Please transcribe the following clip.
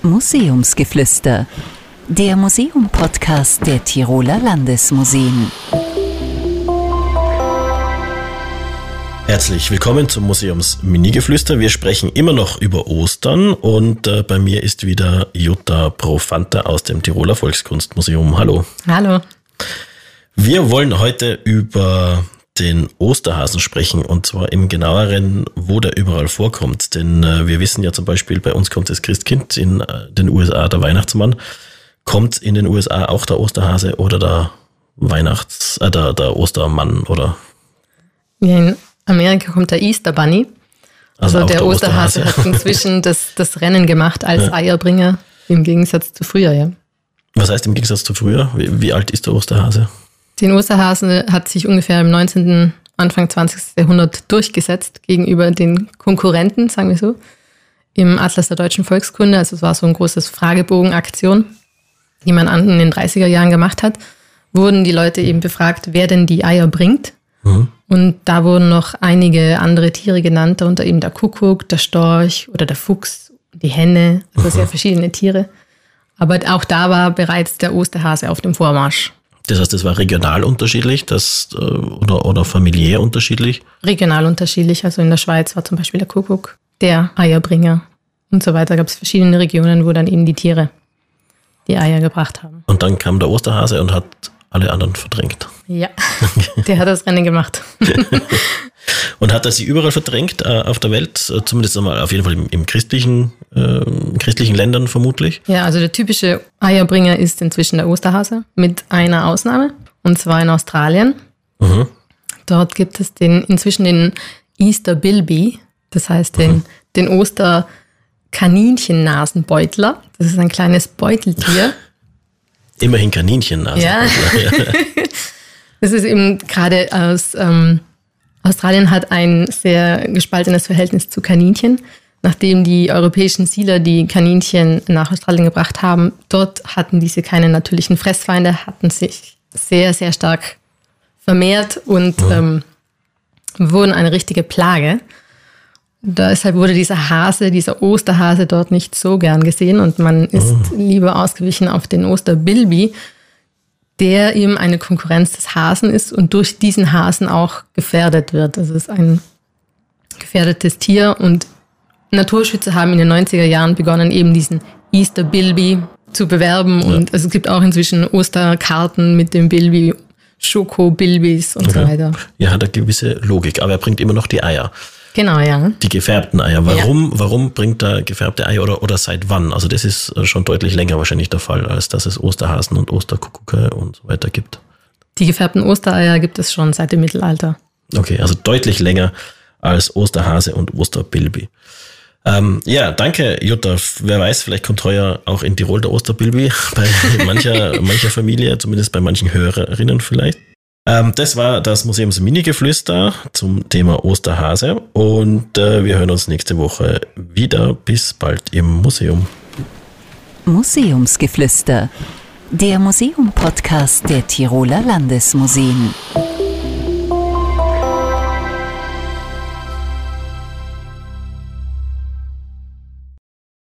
Museumsgeflüster, der Museum-Podcast der Tiroler Landesmuseen. Herzlich willkommen zum Museums-Mini-Geflüster. Wir sprechen immer noch über Ostern und bei mir ist wieder Jutta Profanta aus dem Tiroler Volkskunstmuseum. Hallo. Hallo. Wir wollen heute über den Osterhasen sprechen und zwar im genaueren, wo der überall vorkommt. Denn wir wissen ja zum Beispiel, bei uns kommt das Christkind, in den USA der Weihnachtsmann. Kommt in den USA auch der Osterhase oder der der Ostermann oder? Ja, in Amerika kommt der Easter Bunny. Also der Osterhase hat inzwischen das Rennen gemacht als Eierbringer im Gegensatz zu früher, ja. Was heißt im Gegensatz zu früher? Wie alt ist der Osterhase? Den Osterhasen hat sich ungefähr im 19., Anfang 20. Jahrhundert durchgesetzt gegenüber den Konkurrenten, sagen wir so, im Atlas der deutschen Volkskunde. Also es war so ein großes Fragebogenaktion, die man in den 30er Jahren gemacht hat. Wurden die Leute eben befragt, wer denn die Eier bringt. Mhm. Und da wurden noch einige andere Tiere genannt, darunter eben der Kuckuck, der Storch oder der Fuchs, die Henne, also sehr verschiedene Tiere. Aber auch da war bereits der Osterhase auf dem Vormarsch. Das heißt, das war regional unterschiedlich oder familiär unterschiedlich? Regional unterschiedlich. Also in der Schweiz war zum Beispiel der Kuckuck, der Eierbringer und so weiter. Gab es verschiedene Regionen, wo dann eben die Tiere die Eier gebracht haben. Und dann kam der Osterhase und hat alle anderen verdrängt. Ja, der hat das Rennen gemacht. Und hat er sie überall verdrängt auf der Welt? Zumindest einmal auf jeden Fall im christlichen Ländern vermutlich? Ja, also der typische Eierbringer ist inzwischen der Osterhase mit einer Ausnahme. Und zwar in Australien. Mhm. Dort gibt es inzwischen den Easter Bilby. Das heißt den Osterkaninchennasenbeutler. Das ist ein kleines Beuteltier. Immerhin Kaninchennasenbeutler. Ja. Das ist eben gerade aus Australien hat ein sehr gespaltenes Verhältnis zu Kaninchen. Nachdem die europäischen Siedler die Kaninchen nach Australien gebracht haben, dort hatten diese keine natürlichen Fressfeinde, hatten sich sehr, sehr stark vermehrt und wurden eine richtige Plage. Deshalb wurde dieser Osterhase dort nicht so gern gesehen und man ist lieber ausgewichen auf den Osterbilby, der eben eine Konkurrenz des Hasen ist und durch diesen Hasen auch gefährdet wird. Das ist ein gefährdetes Tier und Naturschützer haben in den 90er Jahren begonnen, eben diesen Easter Bilby zu bewerben und es gibt auch inzwischen Osterkarten mit dem Bilby, Schoko-Bilbys und so weiter. Ja, hat eine gewisse Logik, aber er bringt immer noch die Eier. Genau, ja. Die gefärbten Eier. Warum bringt er gefärbte Eier oder seit wann? Also das ist schon deutlich länger wahrscheinlich der Fall, als dass es Osterhasen und Osterkuckucke und so weiter gibt. Die gefärbten Ostereier gibt es schon seit dem Mittelalter. Okay, also deutlich länger als Osterhase und Osterbilby. Ja, danke Jutta. Wer weiß, vielleicht kommt heuer auch in Tirol der Osterbilby bei mancher Familie, zumindest bei manchen Hörerinnen vielleicht. Das war das Museums-Mini-Geflüster zum Thema Osterhase und wir hören uns nächste Woche wieder. Bis bald im Museum. Museumsgeflüster, der Museum-Podcast der Tiroler Landesmuseen.